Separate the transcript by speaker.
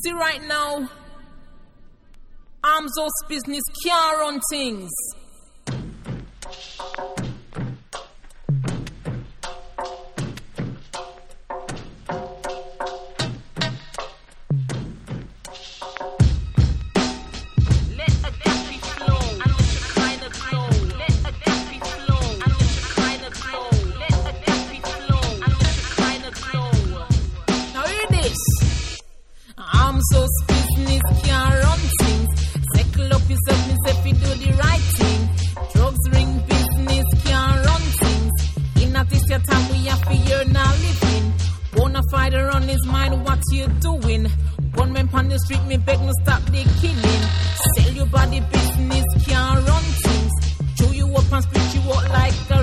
Speaker 1: See right now, arms house business can't run things. So business can't run things. Settle up yourself, me say fi do the right thing. Drugs ring business can't run things. In at this your time we have to earn our living. Bonafide run his mind, what you doing? Gunmen on the street, me beg no stop the killing. Sell your body, business can't run things. Chew you up and split you out like